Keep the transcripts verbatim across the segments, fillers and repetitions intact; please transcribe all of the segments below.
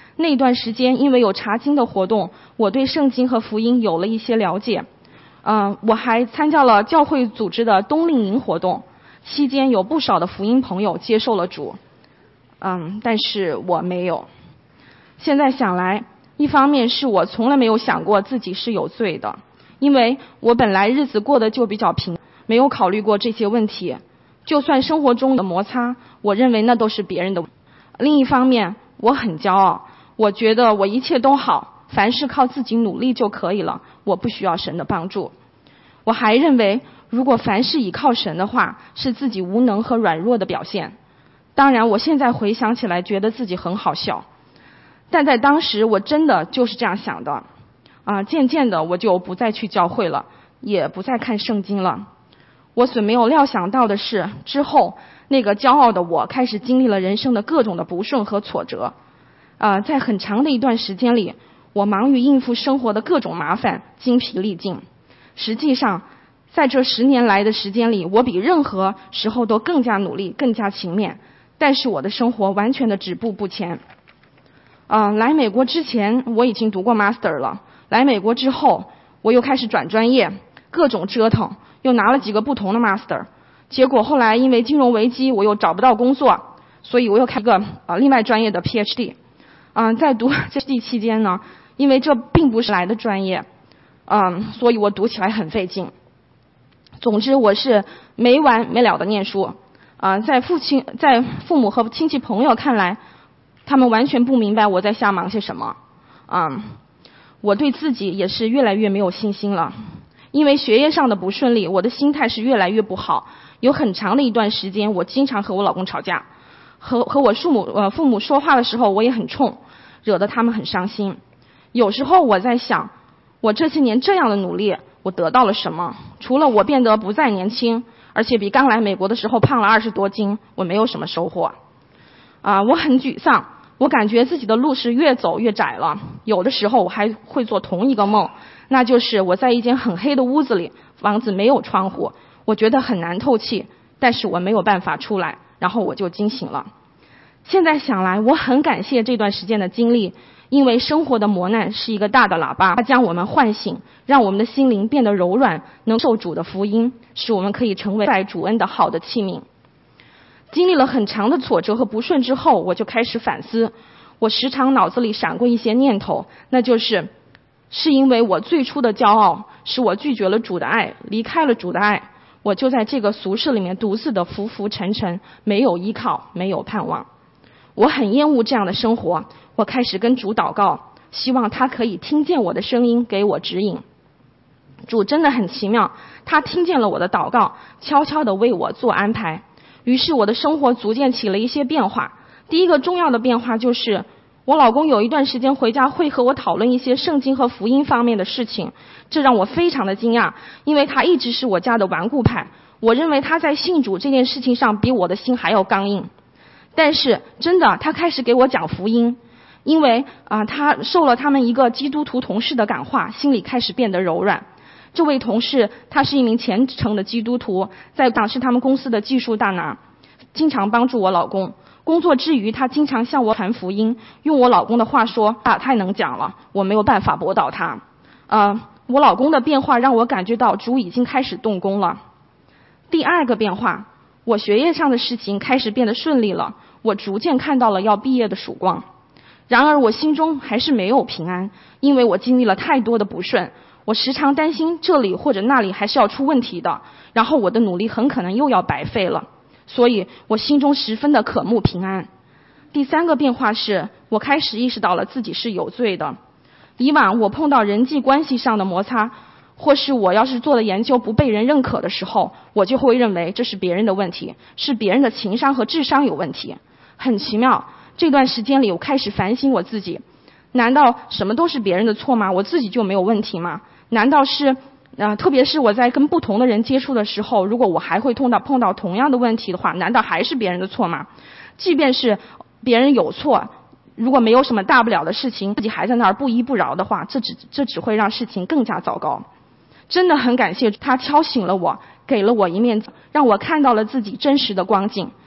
那段时间因为有查经的活动，我对圣经和福音有了一些了解。嗯、呃，我还参加了教会组织的冬令营活动，期间有不少的福音朋友接受了主。嗯，但是我没有。现在想来，一方面是我从来没有想过自己是有罪的，因为我本来日子过得就比较平，没有考虑过这些问题。就算生活中有摩擦，我认为那都是别人的。另一方面，我很骄傲，我觉得我一切都好，凡事靠自己努力就可以了，我不需要神的帮助。我还认为，如果凡事倚靠神的话，是自己无能和软弱的表现。当然，我现在回想起来，觉得自己很好笑，但在当时我真的就是这样想的。啊，渐渐的我就不再去教会了，也不再看圣经了。我所没有料想到的是，之后那个骄傲的我开始经历了人生的各种的不顺和挫折。啊，在很长的一段时间里，我忙于应付生活的各种麻烦，精疲力尽。实际上，在这十年来的时间里，我比任何时候都更加努力，更加勤勉。但是我的生活完全的止步不前。呃，来美国之前我已经读过 master 了，来美国之后我又开始转专业，各种折腾，又拿了几个不同的 master。结果后来因为金融危机，我又找不到工作，所以我又开个呃另外专业的 PhD。嗯、呃，在读 PhD 期间呢，因为这并不是来的专业，嗯、呃，所以我读起来很费劲。总之，我是没完没了的念书。啊、呃，在父亲、在父母和亲戚朋友看来，他们完全不明白我在瞎忙些什么。啊、呃，我对自己也是越来越没有信心了。因为学业上的不顺利，我的心态是越来越不好。有很长的一段时间，我经常和我老公吵架，和和我父母呃父母说话的时候，我也很冲，惹得他们很伤心。有时候我在想，我这些年这样的努力，我得到了什么？除了我变得不再年轻，而且比刚来美国的时候胖了二十多斤，我没有什么收获。啊，我很沮丧，我感觉自己的路是越走越窄了。有的时候我还会做同一个梦，那就是我在一间很黑的屋子里，房子没有窗户，我觉得很难透气，但是我没有办法出来，然后我就惊醒了。现在想来，我很感谢这段时间的经历，因为生活的磨难是一个大的喇叭，它将我们唤醒，让我们的心灵变得柔软，能受主的福音，使我们可以成为在主恩的好的器皿。经历了很长的挫折和不顺之后，我就开始反思。我时常脑子里闪过一些念头，那就是是因为我最初的骄傲，使我拒绝了主的爱，离开了主的爱，我就在这个俗世里面独自的浮浮沉沉，没有依靠，没有盼望。我很厌恶这样的生活，我开始跟主祷告，希望他可以听见我的声音，给我指引。主真的很奇妙，他听见了我的祷告，悄悄地为我做安排。于是我的生活逐渐起了一些变化。第一个重要的变化就是，我老公有一段时间回家会和我讨论一些圣经和福音方面的事情，这让我非常的惊讶，因为他一直是我家的顽固派。我认为他在信主这件事情上比我的心还要刚硬。但是真的，他开始给我讲福音，因为啊、呃，他受了他们一个基督徒同事的感化，心里开始变得柔软。这位同事他是一名虔诚的基督徒，在党是他们公司的技术大拿，经常帮助我老公。工作之余，他经常向我传福音，用我老公的话说，啊，太能讲了，我没有办法驳倒他。呃，我老公的变化让我感觉到主已经开始动工了。第二个变化，我学业上的事情开始变得顺利了，我逐渐看到了要毕业的曙光。然而我心中还是没有平安，因为我经历了太多的不顺，我时常担心这里或者那里还是要出问题的，然后我的努力很可能又要白费了，所以我心中十分的渴慕平安。第三个变化是，我开始意识到了自己是有罪的。以往我碰到人际关系上的摩擦，或是我要是做的研究不被人认可的时候，我就会认为这是别人的问题，是别人的情商和智商有问题。很奇妙，这段时间里我开始反省我自己，难道什么都是别人的错吗？我自己就没有问题吗？难道是呃，特别是我在跟不同的人接触的时候，如果我还会碰到碰到同样的问题的话，难道还是别人的错吗？即便是别人有错，如果没有什么大不了的事情，自己还在那儿不依不饶的话，这只这只会让事情更加糟糕。真的很感谢他敲醒了我，给了我一面，让我看到了自己真实的光景。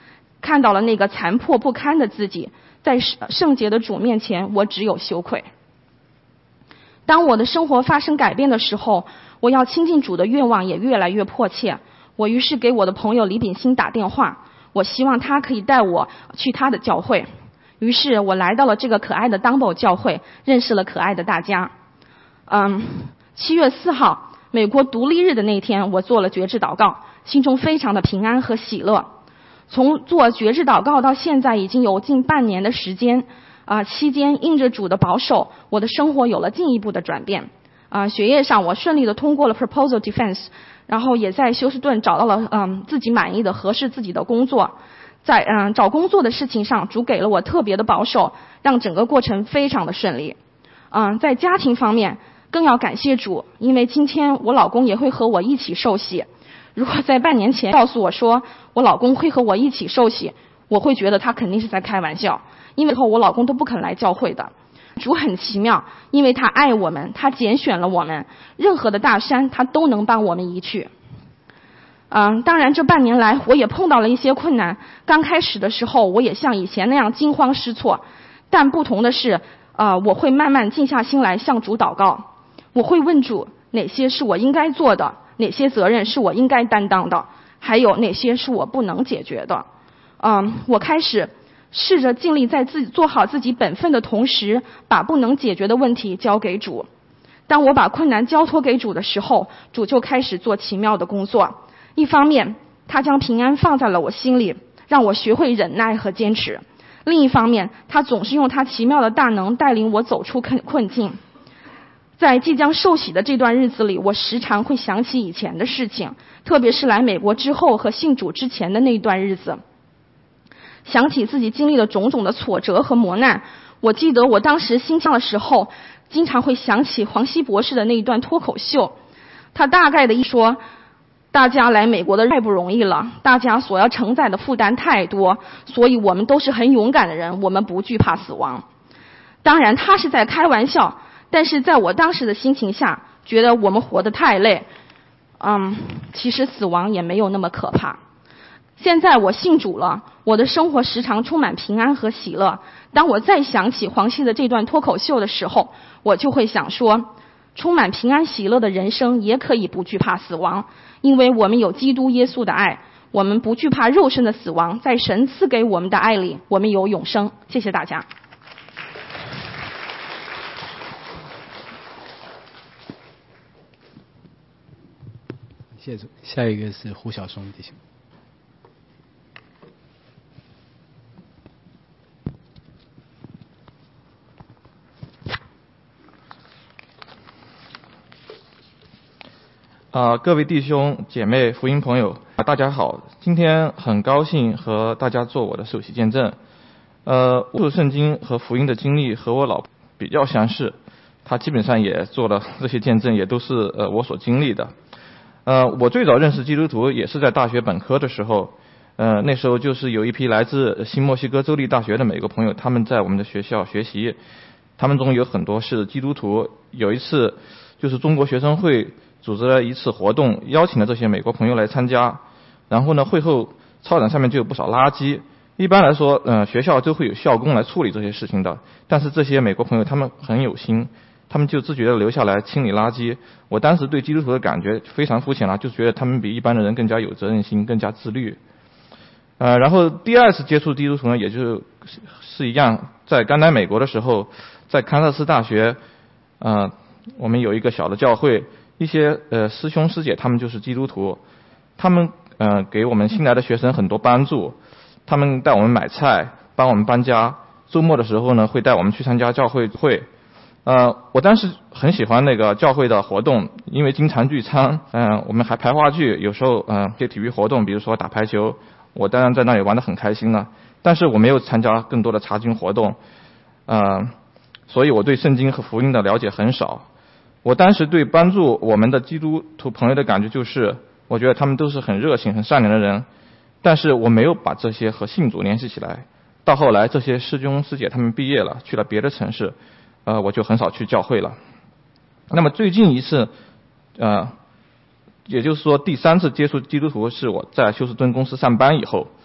看到了那个残破不堪的自己，在圣洁的主面前，我只有羞愧。当我的生活发生改变的时候，我要亲近主的愿望也越来越迫切。我于是给我的朋友李炳新打电话，我希望他可以带我去他的教会。于是我来到了这个可爱的 Dumbo 教会，认识了可爱的大家。嗯，七月四号，美国独立日的那天，我做了决志祷告，心中非常的平安和喜乐。从做决志祷告到现在已经有近半年的时间，啊、呃，期间因着主的保守，我的生活有了进一步的转变。啊、呃，学业上我顺利的通过了 Proposal Defense， 然后也在休斯顿找到了嗯自己满意的合适自己的工作。在嗯找工作的事情上，主给了我特别的保守，让整个过程非常的顺利。嗯，在家庭方面更要感谢主，因为今天我老公也会和我一起受洗。如果在半年前告诉我说我老公会和我一起受洗，我会觉得他肯定是在开玩笑，因为以后我老公都不肯来教会的。主很奇妙，因为他爱我们，他拣选了我们，任何的大山他都能帮我们移去。嗯，当然这半年来我也碰到了一些困难，刚开始的时候我也像以前那样惊慌失措，但不同的是呃，我会慢慢静下心来向主祷告，我会问主哪些是我应该做的，哪些责任是我应该担当的，还有哪些是我不能解决的。嗯，我开始试着尽力在自己做好自己本分的同时，把不能解决的问题交给主。当我把困难交托给主的时候，主就开始做奇妙的工作。一方面他将平安放在了我心里，让我学会忍耐和坚持；另一方面他总是用他奇妙的大能带领我走出困境。在即将受洗的这段日子里，我时常会想起以前的事情，特别是来美国之后和信主之前的那段日子，想起自己经历了种种的挫折和磨难。我记得我当时心上的时候，经常会想起黄西博士的那一段脱口秀，他大概的一说，大家来美国的太不容易了，大家所要承载的负担太多，所以我们都是很勇敢的人，我们不惧怕死亡。当然他是在开玩笑，但是在我当时的心情下，觉得我们活得太累，嗯，其实死亡也没有那么可怕。现在我信主了，我的生活时常充满平安和喜乐。当我再想起黄西的这段脱口秀的时候，我就会想说，充满平安喜乐的人生也可以不惧怕死亡，因为我们有基督耶稣的爱，我们不惧怕肉身的死亡，在神赐给我们的爱里，我们有永生。谢谢大家。 谢谢主。下一个是胡晓松弟兄。 啊、呃，各位弟兄姐妹、福音朋友啊，大家好！今天很高兴和大家做我的受洗见证。呃，我读圣经和福音的经历和我老婆比较相似，她基本上也做了这些见证，也都是呃我所经历的。呃，我最早认识基督徒也是在大学本科的时候，呃，那时候就是有一批来自新墨西哥州立大学的美国朋友，他们在我们的学校学习，他们中有很多是基督徒。有一次就是中国学生会组织了一次活动，邀请了这些美国朋友来参加。然后呢，会后操场上面就有不少垃圾。一般来说，呃，学校都会有校工来处理这些事情的。但是这些美国朋友他们很有心，他们就自觉地留下来清理垃圾。我当时对基督徒的感觉非常肤浅了，就觉得他们比一般的人更加有责任心，更加自律。呃，然后第二次接触基督徒呢，也就是是一样，在刚来美国的时候，在堪萨斯大学，呃，我们有一个小的教会。一些呃师兄师姐他们就是基督徒，他们呃给我们新来的学生很多帮助，他们带我们买菜，帮我们搬家，周末的时候呢会带我们去参加教会会。呃，我当时很喜欢那个教会的活动，因为经常聚餐，嗯、呃，我们还排话剧，有时候嗯、呃，些体育活动，比如说打排球，我当然在那里玩得很开心了。但是我没有参加更多的查经活动，呃，所以我对圣经和福音的了解很少。我当时对帮助我们的基督徒朋友的感觉就是，我觉得他们都是很热情、很善良的人，但是我没有把这些和信主联系起来。到后来，这些师兄师姐他们毕业了，去了别的城市，呃，我就很少去教会了。那么最近一次，呃，也就是说第三次接触基督徒是我在休斯顿公司上班以后。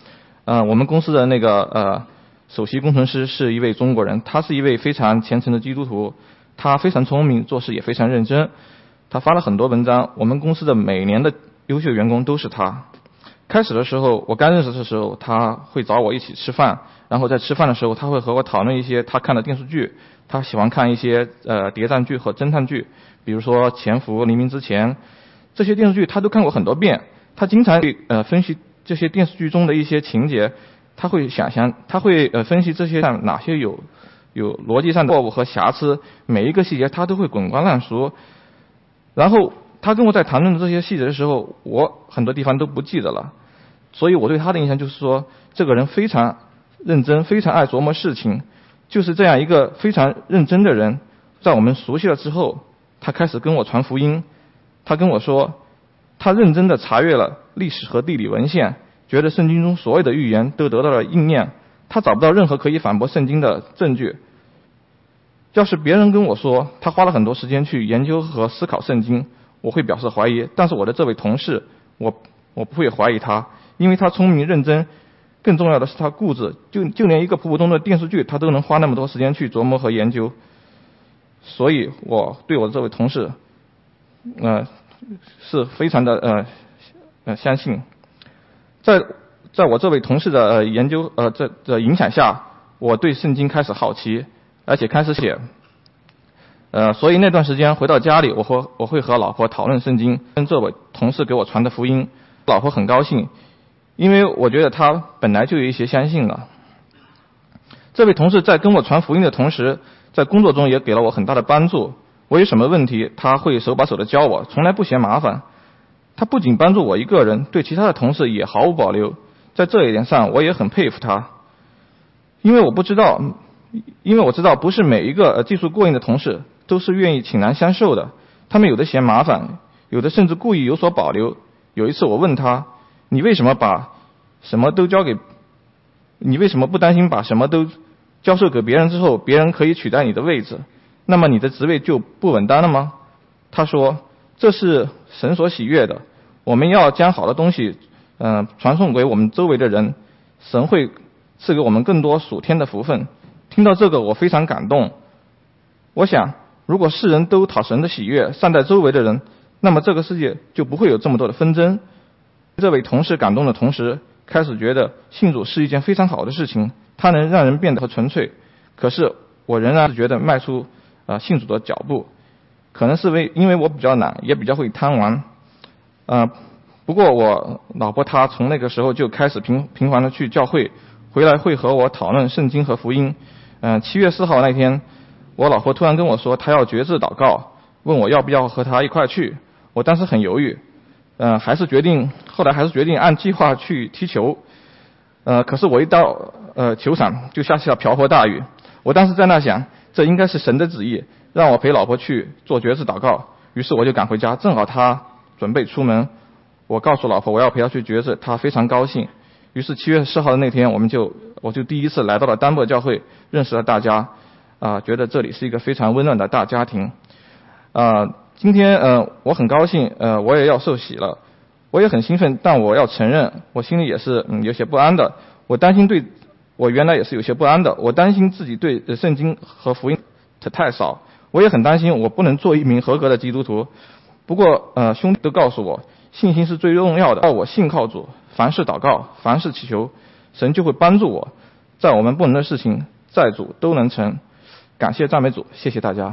呃，我们公司的那个呃首席工程师是一位中国人，他是一位非常虔诚的基督徒，他非常聪明，做事也非常认真。他发了很多文章，我们公司的每年的优秀员工都是他。开始的时候，我刚认识的时候，他会找我一起吃饭，然后在吃饭的时候，他会和我讨论一些他看的电视剧，他喜欢看一些呃谍战剧和侦探剧，比如说《潜伏》《黎明之前》这些电视剧，他都看过很多遍。他经常会呃分析这些电视剧中的一些情节，他会想象，他会呃分析这些上哪些有有逻辑上的错误和瑕疵，每一个细节他都会滚瓜烂熟。然后他跟我在谈论这些细节的时候，我很多地方都不记得了，所以我对他的印象就是说，这个人非常认真，非常爱琢磨事情。就是这样一个非常认真的人，在我们熟悉了之后，他开始跟我传福音。他跟我说，他认真地查阅了历史和地理文献，觉得圣经中所有的预言都得到了应验，他找不到任何可以反驳圣经的证据。要是别人跟我说他花了很多时间去研究和思考圣经，我会表示怀疑，但是我的这位同事，我我不会怀疑他，因为他聪明认真，更重要的是他固执，就就连一个普普通的电视剧他都能花那么多时间去琢磨和研究。所以我对我的这位同事呃是非常的呃呃相信。在在我这位同事的呃研究呃这的影响下，我对圣经开始好奇，而且开始写。呃，所以那段时间回到家里，我和我会和老婆讨论圣经，跟这位同事给我传的福音，老婆很高兴，因为我觉得他本来就有一些相信了。这位同事在跟我传福音的同时，在工作中也给了我很大的帮助。我有什么问题，他会手把手的教我，从来不嫌麻烦。他不仅帮助我一个人，对其他的同事也毫无保留。在这一点上，我也很佩服他，因为我不知道，因为我知道不是每一个呃技术过硬的同事都是愿意倾囊相授的，他们有的嫌麻烦，有的甚至故意有所保留。有一次我问他，你为什么把什么都交给，你为什么不担心把什么都交授给别人之后，别人可以取代你的位置，那么你的职位就不稳当了吗？他说，这是神所喜悦的，我们要将好的东西嗯、呃、传送给我们周围的人，神会赐给我们更多属天的福分。听到这个我非常感动。我想，如果世人都讨神的喜悦，善待周围的人，那么这个世界就不会有这么多的纷争。这位同事感动的同时，开始觉得信主是一件非常好的事情，它能让人变得纯粹。可是我仍然是觉得迈出呃信主的脚步，可能是为因为我比较懒，也比较会贪玩。呃，不过我老婆她从那个时候就开始频频繁的去教会，回来会和我讨论圣经和福音。嗯、呃，七月四号那天，我老婆突然跟我说她要决志祷告，问我要不要和她一块去。我当时很犹豫，呃，还是决定后来还是决定按计划去踢球。呃，可是我一到呃球场就下起了瓢泼大雨。我当时在那想，这应该是神的旨意，让我陪老婆去做决志祷告。于是我就赶回家，正好她准备出门，我告诉老婆我要陪她去决志，她非常高兴。于是七月四号的那天，我们就我就第一次来到了丹伯教会，认识了大家，啊、呃，觉得这里是一个非常温暖的大家庭。啊、呃，今天呃我很高兴，呃我也要受洗了，我也很兴奋，但我要承认，我心里也是嗯有些不安的。我担心对，我原来也是有些不安的，我担心自己对圣经和福音太少，我也很担心我不能做一名合格的基督徒。不过呃兄弟都告诉我，信心是最重要的，要我信靠主，凡事祷告，凡事祈求，神就会帮助我，在我们不能的事情，在主都能成。感谢赞美主，谢谢大家。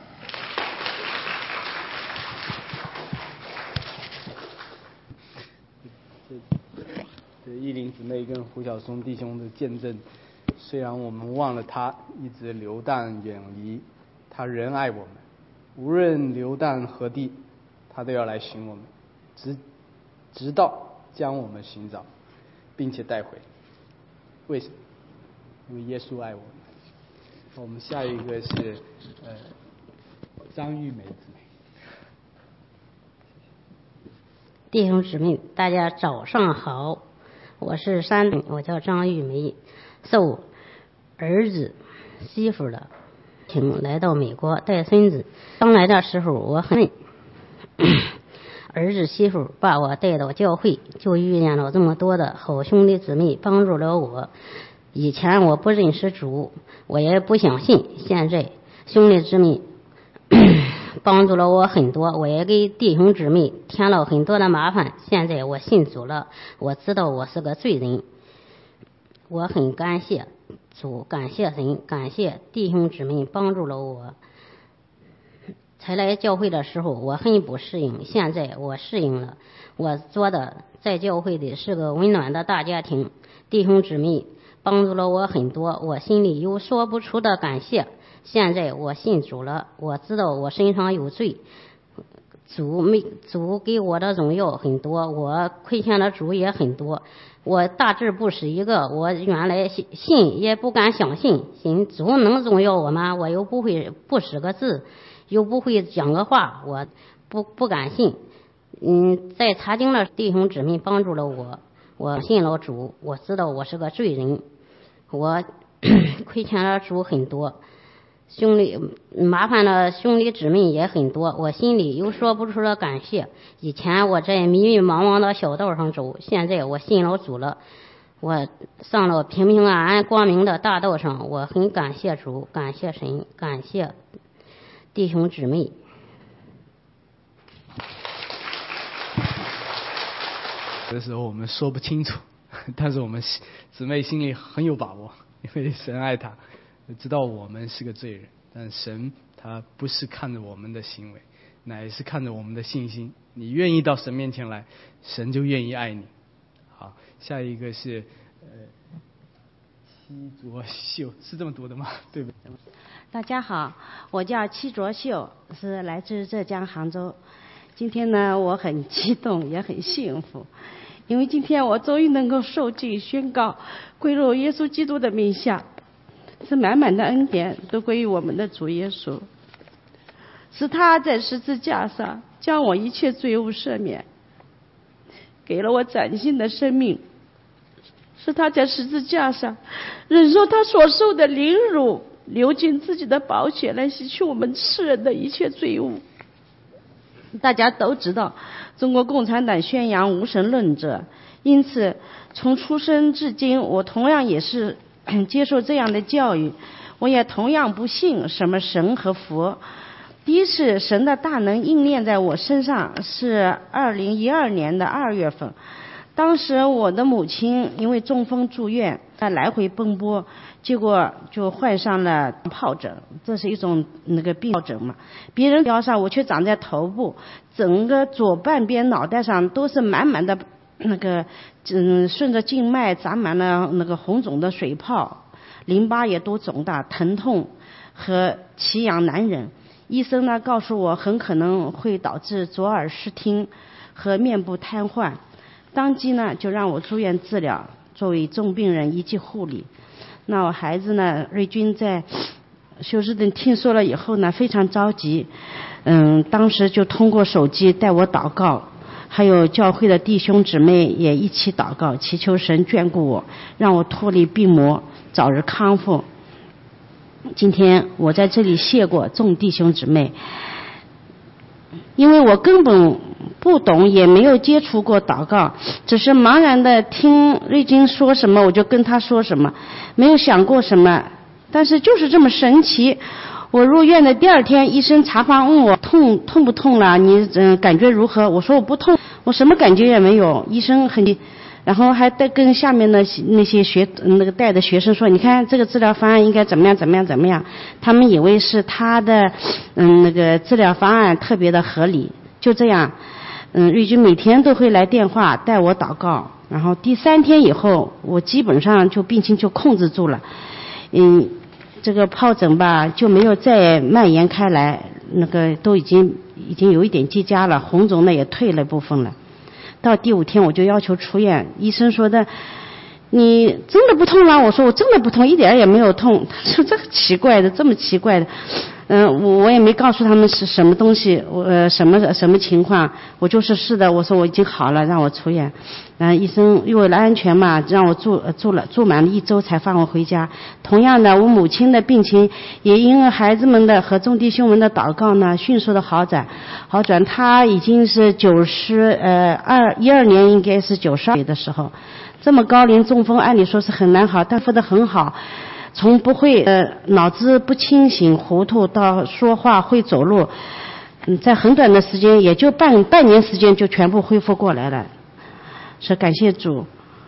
依林姊妹跟胡晓松弟兄的见证，虽然我们忘了他，一直流荡远离，他仍爱我们，无论流荡何地，他都要来寻我们，直直到将我们寻找，并且带回。为什么？因为耶稣爱我们。我们下一个是呃张玉梅姊妹。 弟兄姊妹，大家早上好，我是山东，我叫张玉梅，受儿子媳妇的请来到美国带孙子。刚来的时候我很儿子媳妇把我带到教会，就遇见了这么多的好兄弟姊妹帮助了我。以前我不认识主，我也不相信，现在兄弟姊妹帮助了我很多，我也给弟兄姊妹添了很多的麻烦。现在我信主了，我知道我是个罪人，我很感谢主，感谢神，感谢弟兄姊妹帮助了我。才来教会的时候我很不适应，现在我适应了。我做的在教会里是个温暖的大家庭，弟兄姊妹帮助了我很多，我心里有说不出的感谢。现在我信主了，我知道我身上有罪，主没主给我的荣耀很多，我亏欠的主也很多。我大致不是一个，我原来信也不敢相信，信主能荣耀我吗？我又不会不识个字，又不会讲个话，我不不敢信。嗯，在查经的弟兄姊妹帮助了我，我信了主，我知道我是个罪人，我亏欠了主很多，兄弟麻烦了兄弟姊妹也很多，我心里有说不出的感谢。以前我在迷迷茫茫的小道上走，现在我信了主了，我上了平平安安光明的大道上，我很感谢主，感谢神，感谢弟兄姊妹。 有的时候我们说不清楚，但是我们姊妹心里很有把握，因为神爱他，知道我们是个罪人，但神他不是看着我们的行为，乃是看着我们的信心。你愿意到神面前来，神就愿意爱你。好，下一个是呃七卓秀，是这么读的吗？对不对？ 大家好，我叫七卓秀，是来自浙江杭州。今天呢，我很激动，也很幸福，因为今天我终于能够受浸宣告归入耶稣基督的名下，是满满的恩典都归于我们的主耶稣，是他在十字架上将我一切罪恶赦免，给了我崭新的生命，是他在十字架上忍受他所受的凌辱，流尽自己的宝血来洗去我们世人的一切罪恶。大家都知道中国共产党宣扬无神论者，因此从出生至今我同样也是接受这样的教育，我也同样不信什么神和佛。第一次神的大能应验在我身上是二零一二年的二月份，当时我的母亲因为中风住院，她来回奔波，结果就患上了疱疹，这是一种那个病疱疹嘛，别人腰上我却长在头部，整个左半边脑袋上都是满满的那个嗯，顺着静脉长满了那个红肿的水泡，淋巴也都肿大，疼痛和奇痒难忍。医生呢告诉我很可能会导致左耳失听和面部瘫痪，当即呢就让我住院治疗，作为重病人一级护理。那我孩子呢瑞军在休斯顿听说了以后呢非常着急，嗯，当时就通过手机带我祷告，还有教会的弟兄姊妹也一起祷告，祈求神眷顾我，让我脱离病魔，早日康复。今天我在这里谢过众弟兄姊妹，因为我根本不懂，也没有接触过祷告，只是茫然的听瑞金说什么我就跟他说什么，没有想过什么，但是就是这么神奇。我入院的第二天，医生查房问我痛痛不痛了，你嗯感觉如何？我说我不痛，我什么感觉也没有。医生很，然后还带跟下面的那些学那个带的学生说，你看这个治疗方案应该怎么样怎么样怎么样，他们以为是他的嗯那个治疗方案特别的合理。就这样，嗯，瑞军每天都会来电话带我祷告，然后第三天以后，我基本上就病情就控制住了，嗯。这个疱疹吧就没有再蔓延开来，那个都已经已经有一点积加了，红肿呢也退了部分了。到第五天我就要求出院，医生说的你真的不痛了？我说我真的不痛，一点也没有痛。他说这个奇怪的，这么奇怪的，嗯、呃，我我也没告诉他们是什么东西，我呃什么什么情况，我就是是的，我说我已经好了，让我出院。然后医生为了安全嘛，让我住住了住满了一周才放我回家。同样的，我母亲的病情也因为孩子们的和众弟兄们的祷告呢，迅速的好转。 好转。他已经是九十呃二一二年应该是九十二岁的时候，这么高龄中风，按理说是很难好，但复得很好。从不会呃脑子不清醒糊涂到说话会走路，嗯，在很短的时间，也就半半年时间就全部恢复过来了，是感谢主，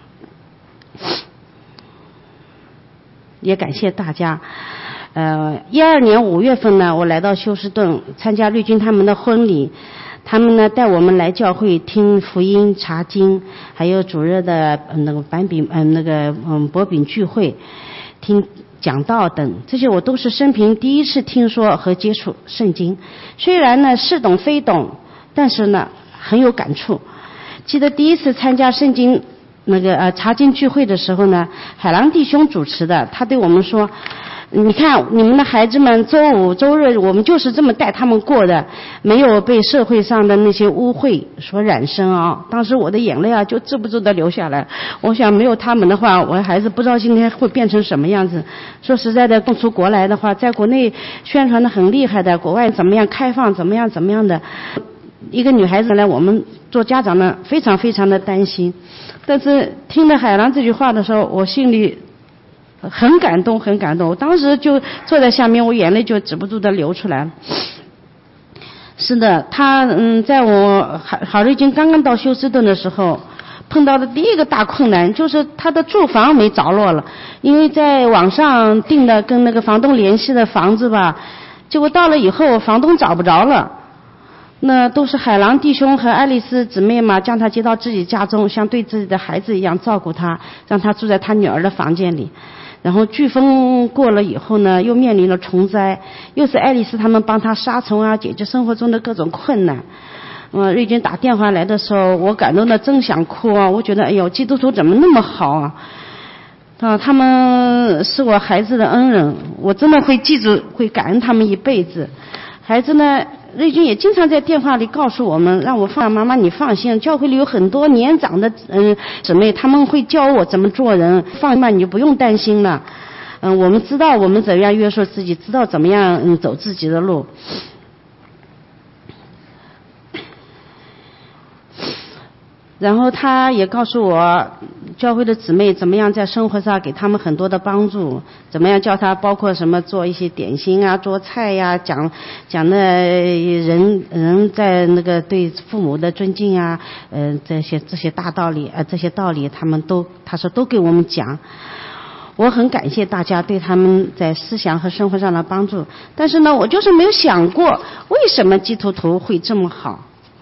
也感谢大家。呃，一二年五月份呢，我来到休斯顿参加绿军他们的婚礼，他们呢带我们来教会听福音查经，还有主日的那个板饼嗯、呃、那个嗯薄饼聚会。听讲道等，这些我都是生平第一次听说和接触圣经，虽然呢似懂非懂，但是呢很有感触。记得第一次参加圣经那个呃查经聚会的时候呢，海浪弟兄主持的，他对我们说，你看你们的孩子们周五周日我们就是这么带他们过的，没有被社会上的那些污秽所染身啊。当时我的眼泪啊就止不住的流下来，我想没有他们的话，我孩子不知道今天会变成什么样子。说实在的，供出国来的话，在国内宣传的很厉害的，国外怎么样开放怎么样怎么样的，一个女孩子呢，我们做家长呢非常非常的担心。但是听了海浪这句话的时候，我心里很感动很感动，我当时就坐在下面，我眼泪就止不住的流出来了。是的，他嗯，在我好好瑞金刚刚到休斯顿的时候，碰到的第一个大困难就是他的住房没着落了，因为在网上订的跟那个房东联系的房子吧，结果到了以后房东找不着了。那都是海浪弟兄和爱丽丝姊妹嘛，将他接到自己家中，像对自己的孩子一样照顾他，让他住在他女儿的房间里。然后飓风过了以后呢，又面临了虫灾，又是爱丽丝他们帮他杀虫啊，解决生活中的各种困难。嗯，瑞军打电话来的时候，我感动的真想哭啊！我觉得，哎呦，基督徒怎么那么好啊？啊，他们是我孩子的恩人，我真的会记住，会感恩他们一辈子。孩子呢，瑞军也经常在电话里告诉我们，让我放妈妈你放心，教会里有很多年长的嗯姊妹，他们会教我怎么做人，放慢你就不用担心了。嗯，我们知道我们怎样约束自己，知道怎么样嗯走自己的路。然后他也告诉我，教会的姊妹怎么样在生活上给他们很多的帮助，怎么样教他包括什么做一些点心啊，做菜呀、啊，讲讲的人人在那个对父母的尊敬啊，嗯、呃，这些这些大道理啊、呃，这些道理他们都他说都给我们讲。我很感谢大家对他们在思想和生活上的帮助，但是呢，我就是没有想过为什么基督徒会这么好。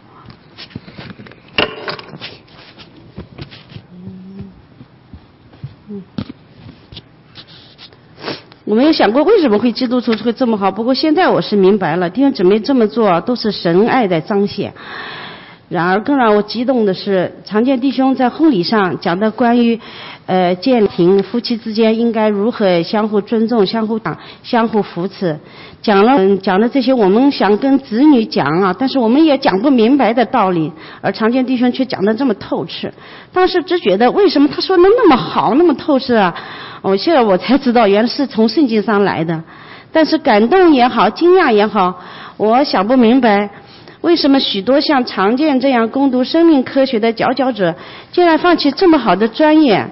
我没有想过为什么会基督徒会这么好，不过现在我是明白了，弟兄姊妹这么做都是神爱的彰显。然而更让我激动的是，常见弟兄在婚礼上讲的关于呃家庭夫妻之间应该如何相互尊重、相互讲、相互扶持，讲了、嗯、讲的这些我们想跟子女讲啊，但是我们也讲不明白的道理，而常见弟兄却讲得这么透彻。当时只觉得为什么他说的那么好，那么透彻啊？我现在我才知道，原来是从圣经上来的。但是感动也好，惊讶也好，我想不明白，为什么许多像常见这样攻读生命科学的佼佼者，竟然放弃这么好的专业，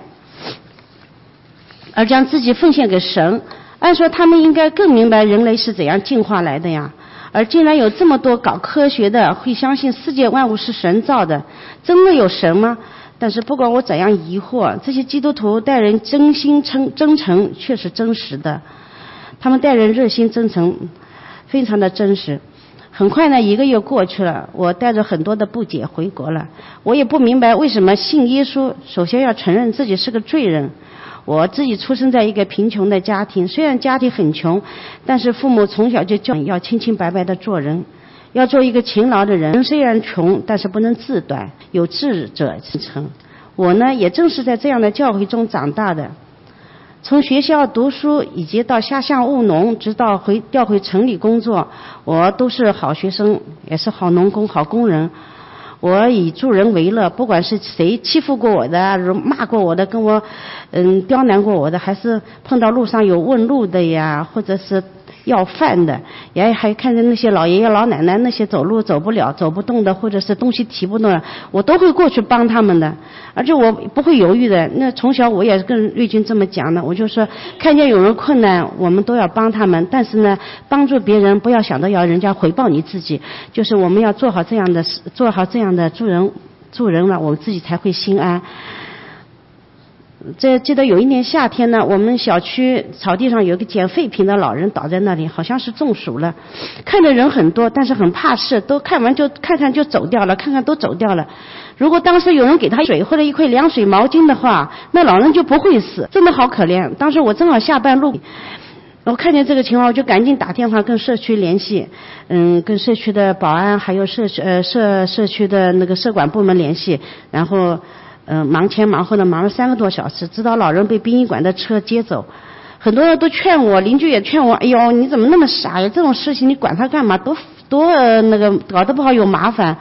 而将自己奉献给神？按说他们应该更明白人类是怎样进化来的呀，而竟然有这么多搞科学的会相信世界万物是神造的，真的有神吗？但是不管我怎样疑惑，这些基督徒待人真心真真诚却是真实的，他们待人热心真诚，非常的真实。很快呢，一个月过去了，我带着很多的不解回国了。我也不明白为什么信耶稣首先要承认自己是个罪人。我自己出生在一个贫穷的家庭，虽然家庭很穷，但是父母从小就教你要清清白白的做人，要做一个勤劳的人。人虽然穷，但是不能自短，有智者之称。我呢，也正是在这样的教会中长大的。从学校读书以及到下乡务农，直到回调回城里工作，我都是好学生，也是好农工、好工人。我以助人为乐，不管是谁欺负过我的、骂过我的、跟我嗯刁难过我的，还是碰到路上有问路的呀，或者是要饭的，也还看见那些老爷爷老奶奶那些走路走不了走不动的，或者是东西提不动的，我都会过去帮他们的，而且我不会犹豫的。那从小我也跟瑞军这么讲的，我就说看见有人困难我们都要帮他们，但是呢帮助别人不要想到要人家回报你自己，就是我们要做好这样的做好这样的助人助人了，我们自己才会心安。这记得有一年夏天呢，我们小区草地上有个捡废品的老人倒在那里，好像是中暑了，看着人很多，但是很怕事，都看完就看看就走掉了，看看都走掉了。如果当时有人给他水或者一块凉水毛巾的话，那老人就不会死，真的好可怜。当时我正好下班路，我看见这个情况，我就赶紧打电话跟社区联系，嗯，跟社区的保安还有社区呃社社区的那个社管部门联系，然后嗯，忙前忙后的忙了三个多小时，直到老人被殡仪馆的车接走。很多人都劝我，邻居也劝我，哎呦，你怎么那么傻呀？这种事情你管他干嘛？多多、呃、那个搞得不好有麻烦。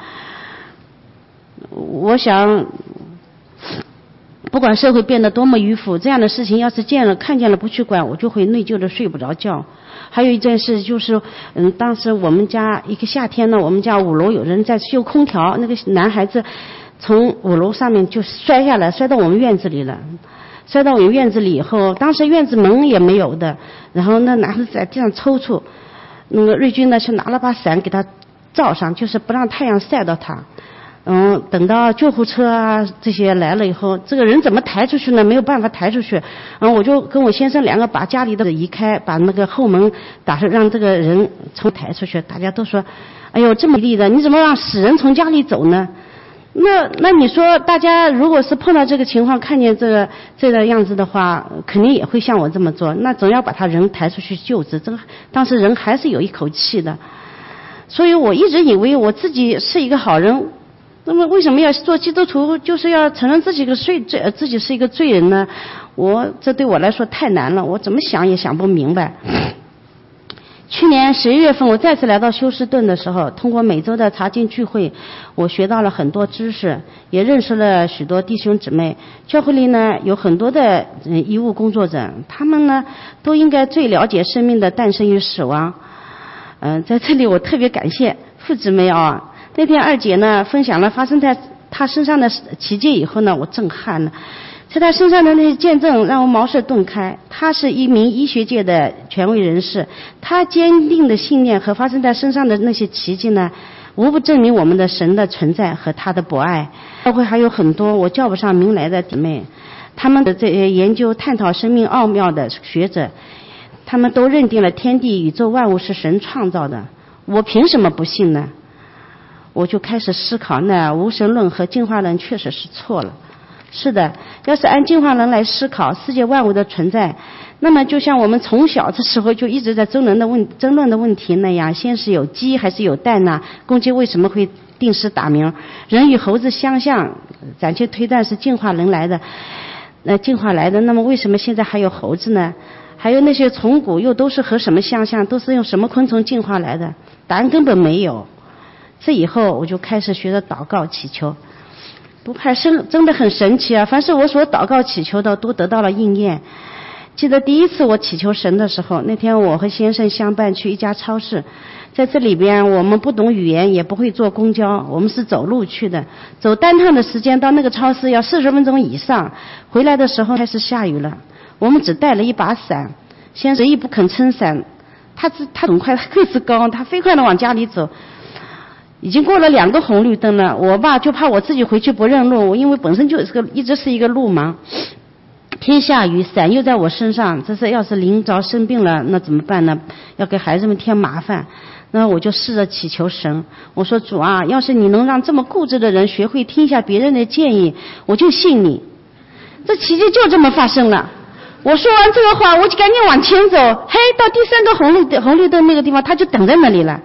我想，不管社会变得多么迂腐，这样的事情要是见了看见了不去管，我就会内疚的睡不着觉。还有一件事就是，嗯，当时我们家一个夏天呢，我们家五楼有人在修空调，那个男孩子从五楼上面就摔下来，摔到我们院子里了。摔到我们院子里以后，当时院子门也没有的，然后那男孩子在地上抽搐，那个瑞军呢是拿了把伞给他罩上，就是不让太阳晒到他。嗯，等到救护车啊这些来了以后，这个人怎么抬出去呢？没有办法抬出去。然后我就跟我先生两个把家里的移开，把那个后门打算让这个人从抬出去。大家都说，哎呦这么厉的，你怎么让死人从家里走呢？那那你说大家如果是碰到这个情况，看见这个这个样子的话，肯定也会像我这么做。那总要把他人抬出去救治，这个当时人还是有一口气的。所以我一直以为我自己是一个好人。那么为什么要做基督徒？就是要承认自己个罪罪自己是一个罪人呢？我这对我来说太难了，我怎么想也想不明白。去年十一月份，我再次来到休斯顿的时候，通过每周的查经聚会，我学到了很多知识，也认识了许多弟兄姊妹。教会里呢有很多的嗯医务工作者，他们呢都应该最了解生命的诞生与死亡。嗯、呃，在这里我特别感谢父姊妹啊。那天二姐呢分享了发生在她身上的奇迹以后呢，我震撼了。在她身上的那些见证让我茅塞顿开。她是一名医学界的权威人士，她坚定的信念和发生在身上的那些奇迹呢，无不证明我们的神的存在和他的博爱。教会还有很多我叫不上名来的姊妹，他们的这些研究探讨生命奥妙的学者，他们都认定了天地宇宙万物是神创造的。我凭什么不信呢？我就开始思考，那无神论和进化论确实是错了。是的，要是按进化论来思考世界万物的存在，那么就像我们从小的时候就一直在争论的问争论的问题那样，先是有鸡还是有蛋呢？公鸡为什么会定时打鸣？人与猴子相像，暂且推断是进化人来的，呃，进化来的。那么为什么现在还有猴子呢？还有那些虫谷又都是和什么相像？都是用什么昆虫进化来的？答案根本没有。这以后我就开始学着祷告祈求，不还是真的很神奇啊！凡是我所祷告祈求的都得到了应验。记得第一次我祈求神的时候，那天我和先生相伴去一家超市，在这里边我们不懂语言，也不会坐公交，我们是走路去的，走单趟的时间到那个超市要四十分钟以上，回来的时候开始下雨了，我们只带了一把伞，先生一不肯撑伞，他他很快，他个子高，他飞快地往家里走。已经过了两个红绿灯了，我爸就怕我自己回去不认路，我因为本身就是个一直是一个路盲，天下雨，伞又在我身上，这是要是淋着生病了那怎么办呢？要给孩子们添麻烦。那我就试着祈求神，我说主啊，要是你能让这么固执的人学会听一下别人的建议，我就信你。这奇迹就这么发生了。我说完这个话，我就赶紧往前走，嘿，到第三个红绿灯红绿灯那个地方，他就等在那里了。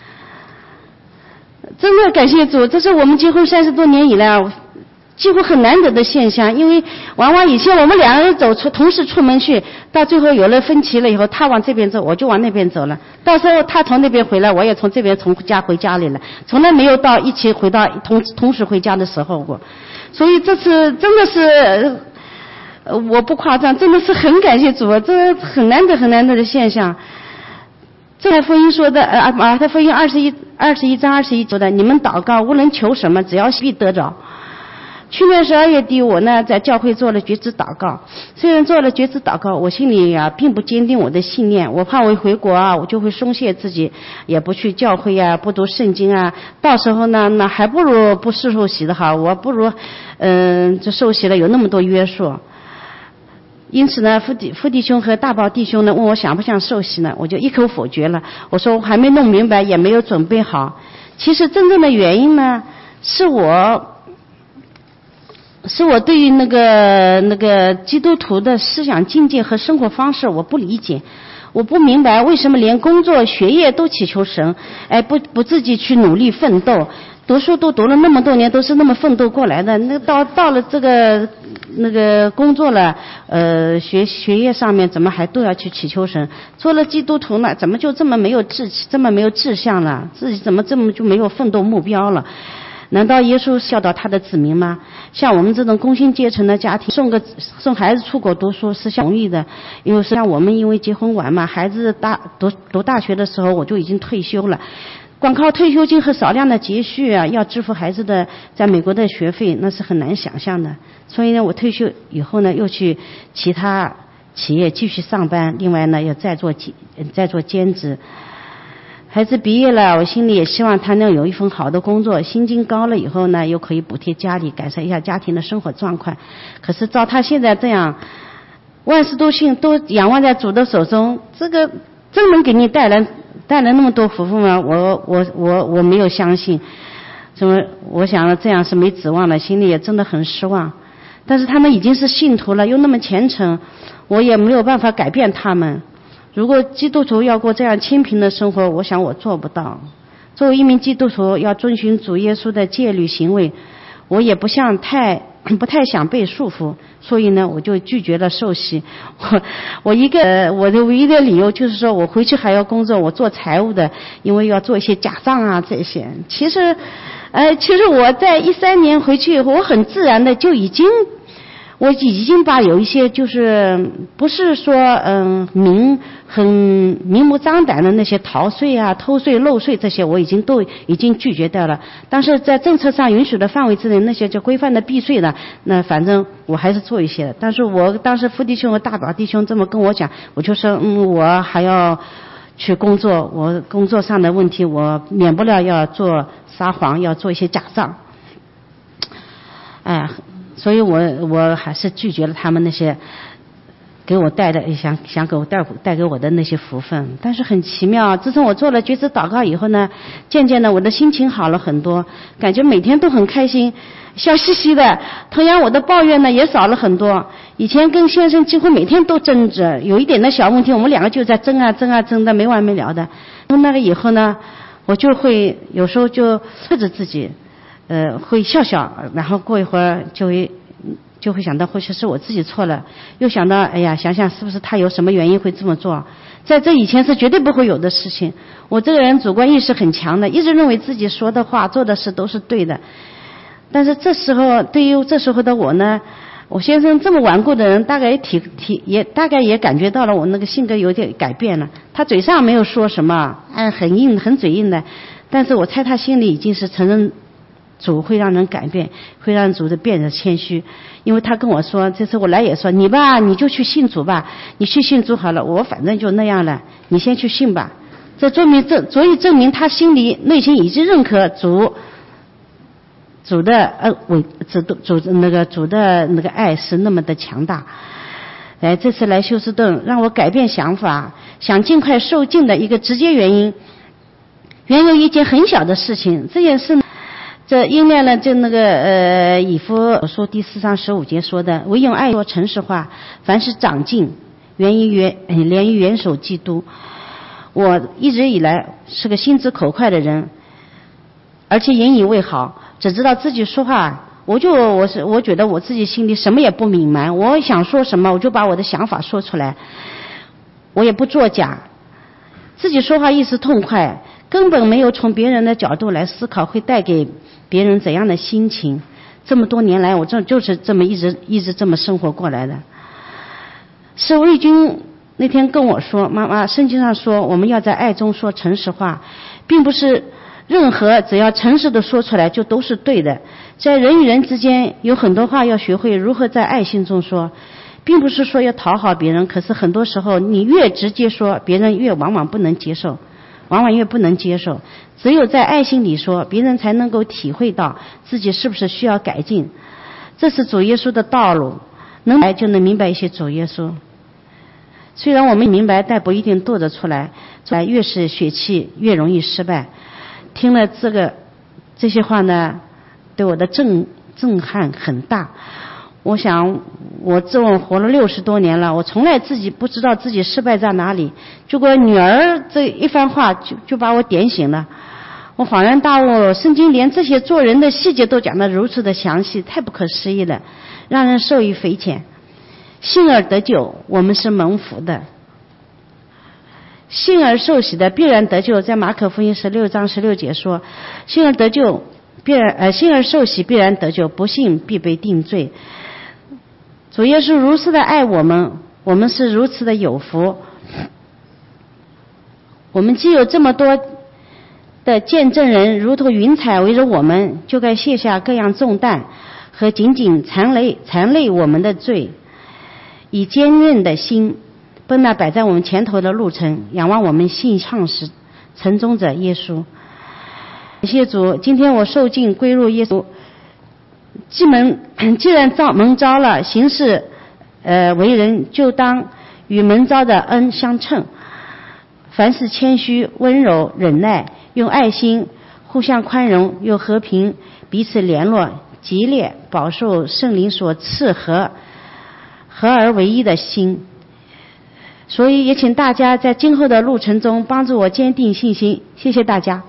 真的感谢主，这是我们结婚三十多年以来几乎很难得的现象。因为往往以前我们两个人走出同时出门去，到最后有了分歧了以后，他往这边走，我就往那边走了，到时候他从那边回来，我也从这边从家回家里了，从来没有到一起回到同同时回家的时候过。所以这次真的是呃我不夸张，真的是很感谢主，这很难得很难得的现象。 这台福音说的，呃，马太福音二十一二十一章二十一说的，你们祷告无论求什么，只要必得着。去年十二月底，我呢在教会做了觉知祷告。虽然做了觉知祷告，我心里啊并不坚定我的信念，我怕我回国啊，我就会松懈自己，也不去教会啊，不读圣经啊，到时候呢，那还不如不是受洗的好，我不如，嗯、呃，这受洗了有那么多约束。因此呢，父弟父弟兄和大宝弟兄呢问我想不想受洗呢，我就一口否决了。我说我还没弄明白，也没有准备好。其实真正的原因呢，是我，是我对于那个那个基督徒的思想境界和生活方式我不理解，我不明白为什么连工作学业都祈求神，哎，不不自己去努力奋斗。读书都读了那么多年，都是那么奋斗过来的，那到到了这个那个工作了，呃，学学业上面怎么还都要去祈求神？做了基督徒呢，怎么就这么没有志这么没有志向了？自己怎么这么就没有奋斗目标了？难道耶稣教导他的子民吗？像我们这种工薪阶层的家庭，送个送孩子出国读书是容易的，因为像我们因为结婚晚嘛，孩子大读读大学的时候我就已经退休了。光靠退休金和少量的积蓄啊，要支付孩子的在美国的学费，那是很难想象的。所以呢，我退休以后呢，又去其他企业继续上班，另外呢，又再做再做兼职。孩子毕业了，我心里也希望他能有一份好的工作，薪金高了以后呢，又可以补贴家里，改善一下家庭的生活状况。可是照他现在这样，万事都信都仰望在主的手中，这个真能给你带来。带来那么多福分吗？我我我我没有相信，怎么我想这样是没指望了，心里也真的很失望。但是他们已经是信徒了，又那么虔诚，我也没有办法改变他们。如果基督徒要过这样清贫的生活，我想我做不到。作为一名基督徒，要遵循主耶稣的戒律行为，我也不像太不太想被束缚，所以呢，我就拒绝了受洗。我我一个我的唯一的理由就是说我回去还要工作，我做财务的，因为要做一些假账啊这些。其实，呃，其实我在一三年回去以后，我很自然的就已经。我已经把有一些就是不是说嗯明很明目张胆的那些逃税啊、偷税漏税这些，我已经都已经拒绝掉了。但是在政策上允许的范围之内，那些就规范的避税的，那反正我还是做一些的。但是我当时父弟兄和大宝弟兄这么跟我讲，我就说嗯，我还要去工作，我工作上的问题我免不了要做撒谎，要做一些假账。哎。所以我我还是拒绝了他们那些给我带的想想给我带带给我的那些福分。但是很奇妙，自从我做了觉知祷告以后呢，渐渐的我的心情好了很多，感觉每天都很开心，笑嘻嘻的。同样我的抱怨呢也少了很多。以前跟先生几乎每天都争执，有一点的小问题我们两个就在争啊争啊争的没完没了的。从那个以后呢，我就会有时候就克制自己。呃，会笑笑，然后过一会儿就会就会想到或许是我自己错了，又想到哎呀，想想是不是他有什么原因会这么做，在这以前是绝对不会有的事情。我这个人主观意识很强的，一直认为自己说的话做的事都是对的。但是这时候对于这时候的我呢，我先生这么顽固的人，大概也体体也大概也感觉到了我那个性格有点改变了。他嘴上没有说什么，哎，很硬很嘴硬的，但是我猜他心里已经是承认主会让人改变，会让主的变得谦虚。因为他跟我说，这次我来也说，你吧你就去信主吧，你去信主好了，我反正就那样了，你先去信吧。这证明这足以证明他心里内心已经认可主主的呃伟主主那个主的那个爱是那么的强大。哎，这次来休斯顿让我改变想法，想尽快受尽的一个直接原因，原有一件很小的事情。这件事呢，这应验了就那个呃以弗所第四章十五节说的，唯用爱说诚实话，凡是长进源于元连于元首基督。我一直以来是个心直口快的人，而且引以为豪，只知道自己说话，我就我是我觉得我自己心里什么也不隐瞒，我想说什么我就把我的想法说出来，我也不作假，自己说话一时痛快，根本没有从别人的角度来思考会带给别人怎样的心情。这么多年来我这就是这么一直一直这么生活过来的。是魏军那天跟我说，妈妈，圣经上说我们要在爱中说诚实话，并不是任何只要诚实的说出来就都是对的，在人与人之间有很多话要学会如何在爱心中说，并不是说要讨好别人，可是很多时候你越直接说，别人越往往不能接受，往往越不能接受。只有在爱心里说，别人才能够体会到自己是不是需要改进。这是主耶稣的道路，能来就能明白一些主耶稣。虽然我们明白，但不一定做得出来。越是血气，越容易失败。听了这个这些话呢，对我的震震撼很大。我想，我这种活了六十多年了，我从来自己不知道自己失败在哪里。结果女儿这一番话就就把我点醒了。我恍然大悟，圣经连这些做人的细节都讲得如此的详细，太不可思议了，让人受益匪浅。信而得救，我们是蒙福的。信而受洗的必然得救，在马可福音十六章十六节说，信而得救必然呃信而受洗必然得救，不信必被定罪。主耶稣如此的爱我们，我们是如此的有福。我们既有这么多的见证人如同云彩围着我们，就该卸下各样重担和紧紧缠累缠累我们的罪，以坚韧的心奔那摆在我们前头的路程，仰望我们信创始成终者耶稣。感谢主，今天我受尽归入耶稣，既蒙既然召蒙召了，行事呃为人就当与蒙召的恩相称，凡事谦虚温柔忍耐，用爱心互相宽容，又和平彼此联络，激烈饱受圣灵所赐和合而为一的心。所以也请大家在今后的路程中帮助我坚定信心。谢谢大家。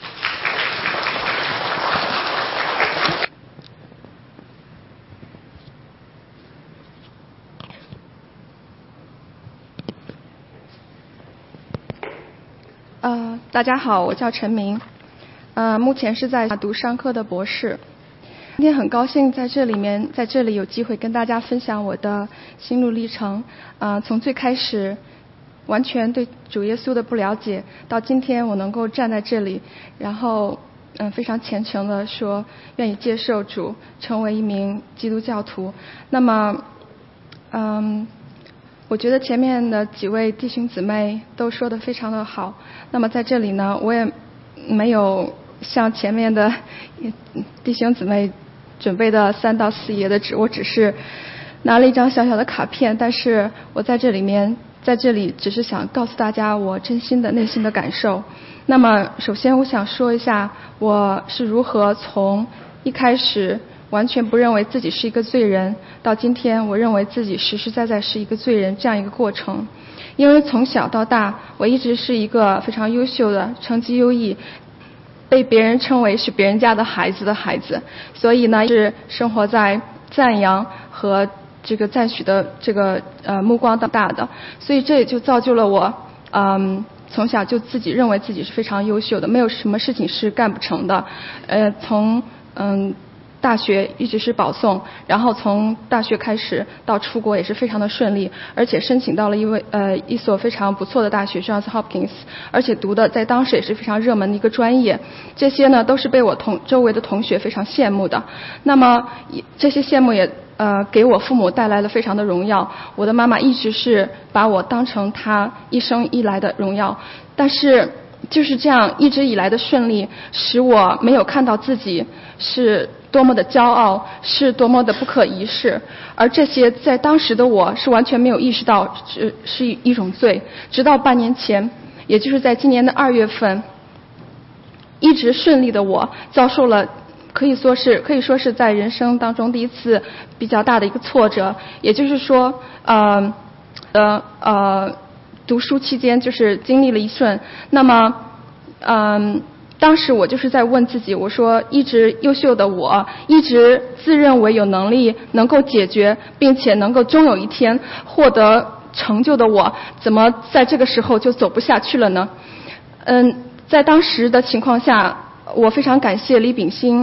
呃，大家好，我叫陈明，呃，目前是在读商科的博士。今天很高兴在这里面，在这里有机会跟大家分享我的心路历程。呃，从最开始完全对主耶稣的不了解，到今天我能够站在这里，然后嗯、呃、非常虔诚的说愿意接受主，成为一名基督教徒。那么，嗯。我觉得前面的几位弟兄姊妹都说得非常的好，那么在这里呢，我也没有像前面的弟兄姊妹准备的三到四页的纸，我只是拿了一张小小的卡片，但是我在这里面在这里只是想告诉大家我真心的内心的感受。那么首先我想说一下我是如何从一开始完全不认为自己是一个罪人，到今天我认为自己实实在在是一个罪人这样一个过程。因为从小到大我一直是一个非常优秀的，成绩优异，被别人称为是别人家的孩子的孩子，所以呢是生活在赞扬和这个赞许的这个呃目光到大的，所以这也就造就了我嗯从小就自己认为自己是非常优秀的，没有什么事情是干不成的。呃从嗯大学一直是保送，然后从大学开始到出国也是非常的顺利，而且申请到了一位呃一所非常不错的大学 Johns Hopkins， 而且读的在当时也是非常热门的一个专业。这些呢都是被我同周围的同学非常羡慕的。那么这些羡慕也呃给我父母带来了非常的荣耀。我的妈妈一直是把我当成她一生以来的荣耀，但是就是这样一直以来的顺利，使我没有看到自己是多么的骄傲，是多么的不可一世，而这些在当时的我是完全没有意识到是是一种罪。直到半年前，也就是在今年的二月份，一直顺利的我遭受了可以说是可以说是在人生当中第一次比较大的一个挫折。也就是说呃呃呃读书期间就是经历了一瞬，那么嗯、呃当时我就是在问自己，我说一直优秀的我，一直自认为有能力能够解决并且能够终有一天获得成就的我，怎么在这个时候就走不下去了呢？嗯，在当时的情况下，我非常感谢李炳新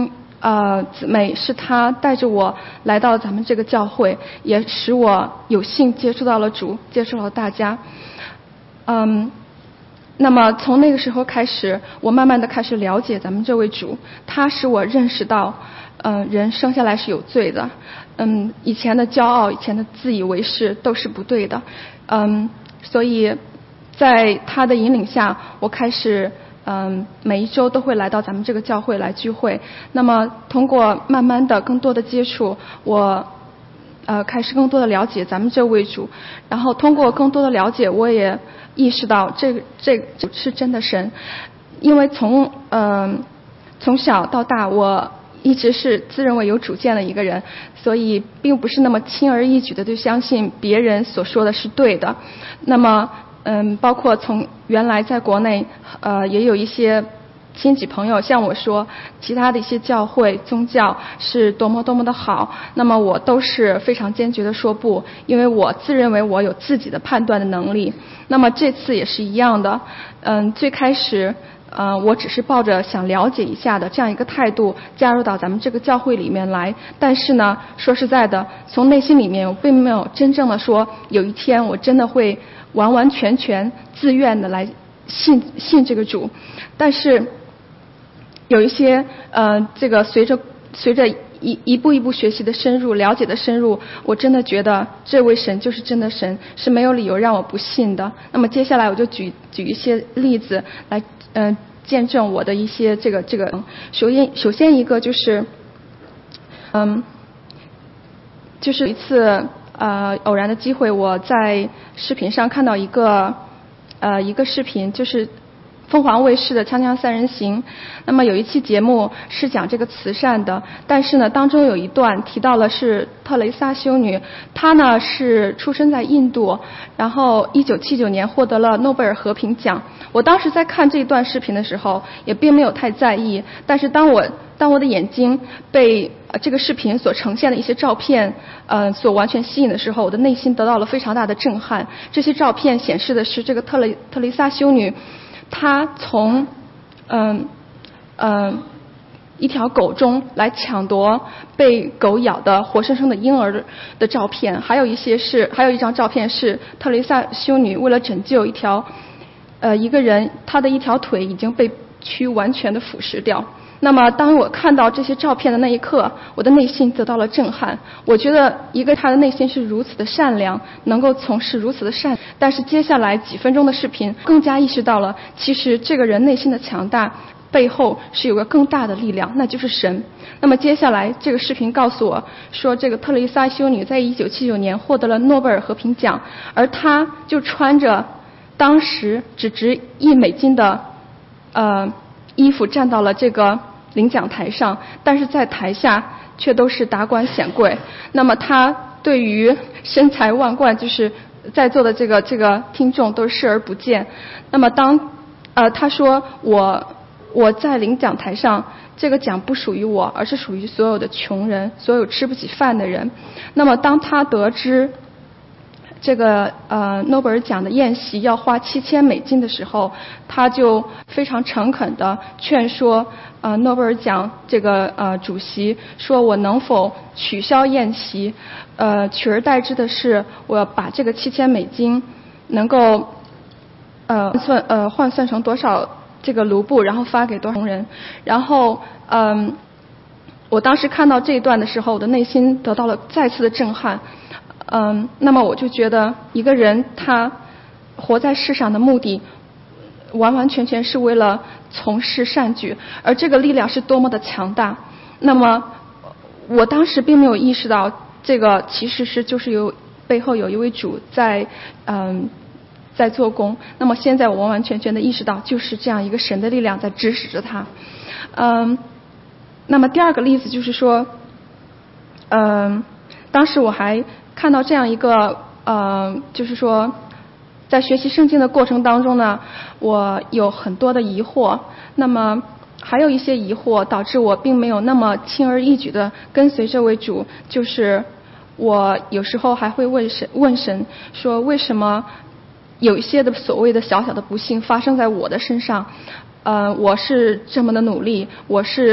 呃姊妹，是她带着我来到咱们这个教会，也使我有幸接触到了主，接触到大家。嗯，那么从那个时候开始，我慢慢的开始了解咱们这位主，他使我认识到，嗯、呃，人生下来是有罪的，嗯，以前的骄傲，以前的自以为是都是不对的，嗯，所以在他的引领下，我开始嗯每一周都会来到咱们这个教会来聚会。那么通过慢慢的更多的接触，我呃开始更多的了解咱们这位主，然后通过更多的了解，我也意识到这个这个主是真的神，因为从嗯、呃、从小到大我一直是自认为有主见的一个人，所以并不是那么轻而易举的就相信别人所说的是对的。那么嗯，包括从原来在国内呃也有一些亲戚朋友向我说其他的一些教会宗教是多么多么的好，那么我都是非常坚决的说不，因为我自认为我有自己的判断的能力。那么这次也是一样的，嗯，最开始呃，我只是抱着想了解一下的这样一个态度加入到咱们这个教会里面来，但是呢，说实在的，从内心里面我并没有真正的说有一天我真的会完完全全自愿的来信信这个主。但是有一些呃，这个随着随着一一步一步学习的深入，了解的深入，我真的觉得这位神就是真的神，是没有理由让我不信的。那么接下来我就举举一些例子来嗯、呃、见证我的一些这个这个。首先首先一个就是嗯就是一次呃偶然的机会，我在视频上看到一个呃一个视频，就是凤凰卫视的《锵锵三人行》，那么有一期节目是讲这个慈善的，但是呢当中有一段提到了是特蕾莎修女，她呢是出生在印度，然后一九七九年获得了诺贝尔和平奖。我当时在看这一段视频的时候也并没有太在意，但是当我当我的眼睛被、呃、这个视频所呈现的一些照片呃所完全吸引的时候，我的内心得到了非常大的震撼。这些照片显示的是这个特蕾特蕾莎修女，他从嗯嗯一条狗中来抢夺被狗咬的活生生的婴儿的照片，还有一些是还有一张照片是特蕾莎修女为了拯救一条呃一个人，他的一条腿已经被蛆完全的腐蚀掉。那么当我看到这些照片的那一刻，我的内心得到了震撼。我觉得一个他的内心是如此的善良，能够从事如此的善，但是接下来几分钟的视频更加意识到了，其实这个人内心的强大背后是有个更大的力量，那就是神。那么接下来这个视频告诉我说，这个特蕾莎修女在一九七九年获得了诺贝尔和平奖，而她就穿着当时只值一美金的呃衣服站到了这个领奖台上，但是在台下却都是达官显贵。那么他对于身材万贯，就是在座的这个这个听众都视而不见。那么当呃他说我我在领奖台上，这个奖不属于我，而是属于所有的穷人，所有吃不起饭的人。那么当他得知这个呃诺贝尔奖的宴席要花七千美金的时候，他就非常诚恳地劝说呃诺贝尔奖这个呃主席，说我能否取消宴席，呃取而代之的是我要把这个七千美金能够呃算呃换算成多少这个卢布，然后发给多少人。然后嗯、呃、我当时看到这一段的时候，我的内心得到了再次的震撼。嗯，那么我就觉得一个人他活在世上的目的完完全全是为了从事善举，而这个力量是多么的强大。那么我当时并没有意识到这个其实是就是有背后有一位主在嗯在做工。那么现在我完完全全的意识到，就是这样一个神的力量在指使着他。嗯，那么第二个例子就是说嗯当时我还看到这样一个呃就是说在学习圣经的过程当中呢，我有很多的疑惑，那么还有一些疑惑导致我并没有那么轻而易举的跟随这位主，就是我有时候还会问神问神说，为什么有一些的所谓的小小的不幸发生在我的身上，呃，我是这么的努力，我是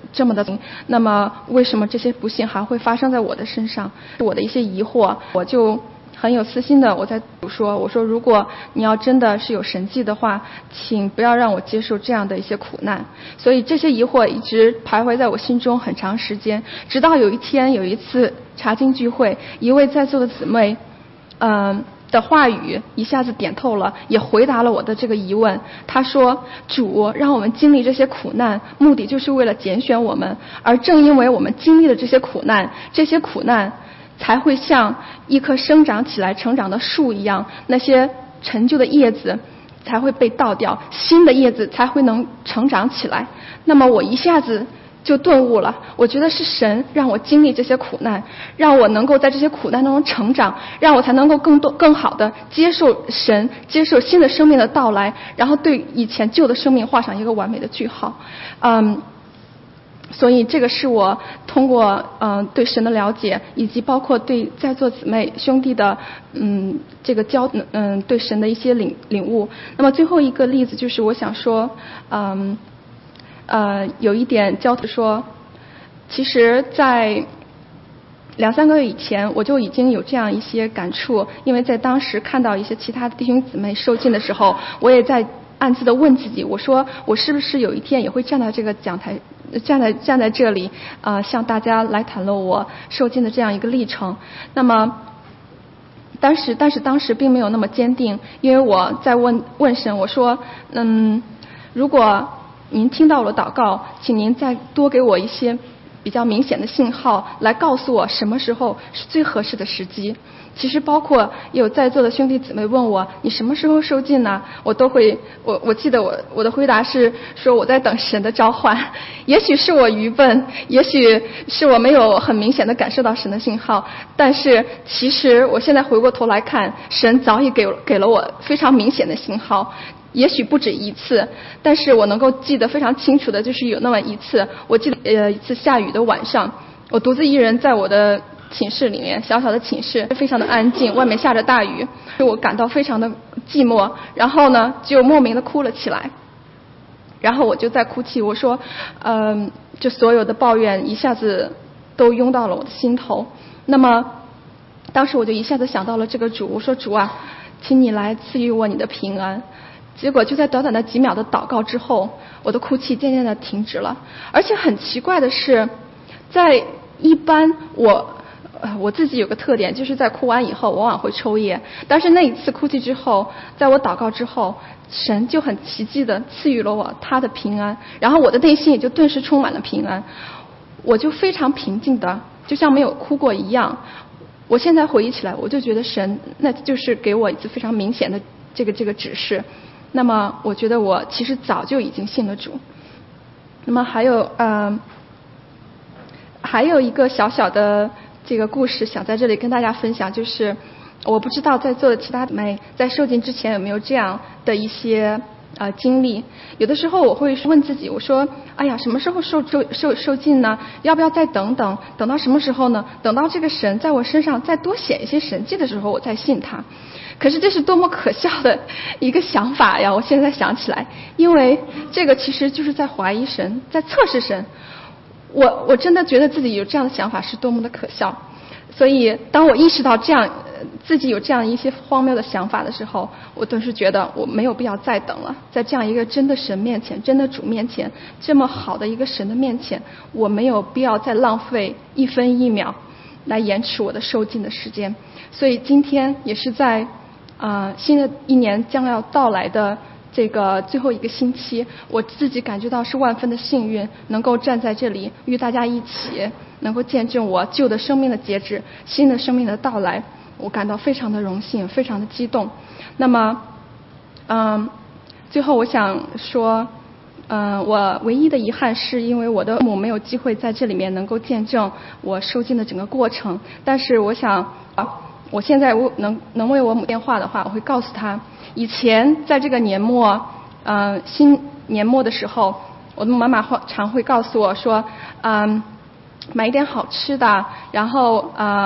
这么的，那么为什么这些不幸还会发生在我的身上？我的一些疑惑，我就很有私心的我在说，我说如果你要真的是有神迹的话，请不要让我接受这样的一些苦难。所以这些疑惑一直徘徊在我心中很长时间，直到有一天有一次查经聚会，一位在座的姊妹，嗯、呃。的话语一下子点透了，也回答了我的这个疑问。他说，主让我们经历这些苦难，目的就是为了拣选我们，而正因为我们经历了这些苦难，这些苦难才会像一棵生长起来成长的树一样，那些陈旧的叶子才会被倒掉，新的叶子才会能成长起来。那么我一下子就顿悟了，我觉得是神让我经历这些苦难，让我能够在这些苦难当中成长，让我才能够更多更好的接受神，接受新的生命的到来，然后对以前旧的生命画上一个完美的句号。嗯，所以这个是我通过嗯对神的了解，以及包括对在座姊妹兄弟的嗯这个教嗯对神的一些领领悟。那么最后一个例子就是我想说，嗯。呃，有一点交说，其实在两三个月以前，我就已经有这样一些感触，因为在当时看到一些其他的弟兄姊妹受浸的时候，我也在暗自的问自己，我说我是不是有一天也会站在这个讲台，站在站在这里，呃，向大家来袒露我受浸的这样一个历程。那么当时，但是当时并没有那么坚定，因为我在问问神，我说，嗯，如果您听到我的祷告，请您再多给我一些比较明显的信号，来告诉我什么时候是最合适的时机。其实包括有在座的兄弟姊妹问我，你什么时候受浸呢？我都会，我我记得我我的回答是说我在等神的召唤。也许是我愚笨，也许是我没有很明显的感受到神的信号，但是其实我现在回过头来看，神早已给给了我非常明显的信号。也许不止一次，但是我能够记得非常清楚的就是有那么一次，我记得呃一次下雨的晚上，我独自一人在我的寝室里面，小小的寝室非常的安静，外面下着大雨，我感到非常的寂寞，然后呢就莫名的哭了起来，然后我就在哭泣，我说嗯、呃，就所有的抱怨一下子都涌到了我的心头。那么当时我就一下子想到了这个主，我说主啊，请你来赐予我你的平安。结果就在短短的几秒的祷告之后，我的哭泣渐渐的停止了。而且很奇怪的是，在一般我呃我自己有个特点，就是在哭完以后我往往会抽噎，但是那一次哭泣之后，在我祷告之后，神就很奇迹的赐予了我他的平安，然后我的内心也就顿时充满了平安，我就非常平静的就像没有哭过一样。我现在回忆起来，我就觉得神那就是给我一次非常明显的这个这个指示。那么我觉得我其实早就已经信了主。那么还有呃还有一个小小的这个故事想在这里跟大家分享，就是我不知道在座的其他姊妹在受浸之前有没有这样的一些呃经历。有的时候我会问自己，我说哎呀什么时候受受受受浸呢？要不要再等等？等到什么时候呢？等到这个神在我身上再多显一些神迹的时候，我再信他。可是这是多么可笑的一个想法呀！我现在想起来，因为这个其实就是在怀疑神，在测试神。我我真的觉得自己有这样的想法是多么的可笑。所以当我意识到这样自己有这样一些荒谬的想法的时候，我顿时觉得我没有必要再等了。在这样一个真的神面前，真的主面前，这么好的一个神的面前，我没有必要再浪费一分一秒来延迟我的受浸的时间。所以今天也是在啊、呃，新的一年将要到来的这个最后一个星期，我自己感觉到是万分的幸运，能够站在这里与大家一起，能够见证我旧的生命的截止，新的生命的到来，我感到非常的荣幸，非常的激动。那么，嗯，最后我想说，嗯，我唯一的遗憾是因为我的父母没有机会在这里面能够见证我受浸的整个过程，但是我想。我现在能能为我母电话的话，我会告诉他，以前在这个年末，嗯、呃，新年末的时候，我的妈妈常会告诉我说，嗯，买一点好吃的，然后嗯、呃，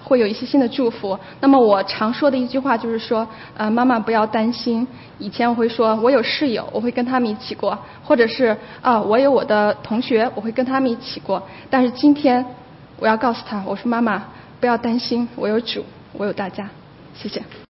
会有一些新的祝福。那么我常说的一句话就是说，呃，妈妈不要担心。以前我会说，我有室友，我会跟他们一起过，或者是啊、呃，我有我的同学，我会跟他们一起过。但是今天，我要告诉他，我说妈妈不要担心，我有主，我有大家。谢谢。